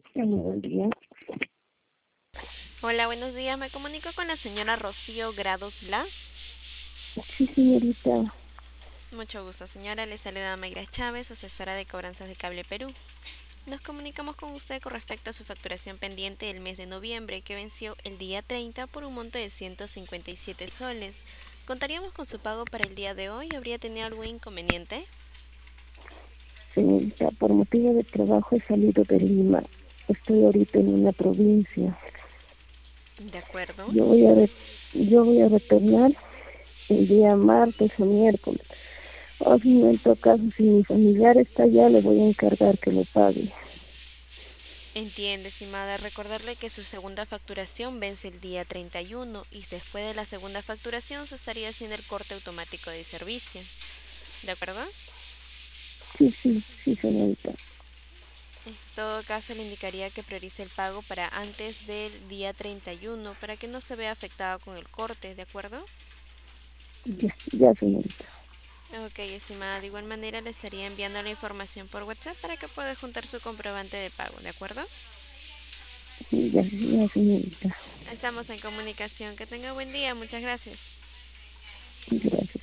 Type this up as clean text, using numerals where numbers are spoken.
Hola, buen día. Hola, buenos días. Me comunico con la señora Rocío Grados Bla. Sí, señorita. Mucho gusto, señora. Le saluda Mayra Chávez, asesora de cobranzas de Cable Perú. Nos comunicamos con usted con respecto a su facturación pendiente del mes de noviembre, que venció el día 30 por un monto de 157 soles. ¿Contaríamos con su pago para el día de hoy? ¿Habría tenido algún inconveniente? Señorita, por motivo de trabajo he salido de Lima. Estoy ahorita en una provincia. De acuerdo. Yo voy a, re- yo voy a retornar el día martes o miércoles. O si no, en todo caso, si mi familiar está allá, le voy a encargar que lo pague. Entiende, estimada, recordarle que su segunda facturación vence el día 31 y después de la segunda facturación se estaría haciendo el corte automático de servicio. ¿De acuerdo? Sí, sí, sí, señorita. En todo caso, le indicaría que priorice el pago para antes del día 31 para que no se vea afectado con el corte, ¿de acuerdo? Ya, ya, señorita. Ok, estimada, de igual manera le estaría enviando la información por WhatsApp para que pueda juntar su comprobante de pago, ¿de acuerdo? Ya, ya, señorita. Estamos en comunicación. Que tenga buen día. Muchas gracias. Gracias.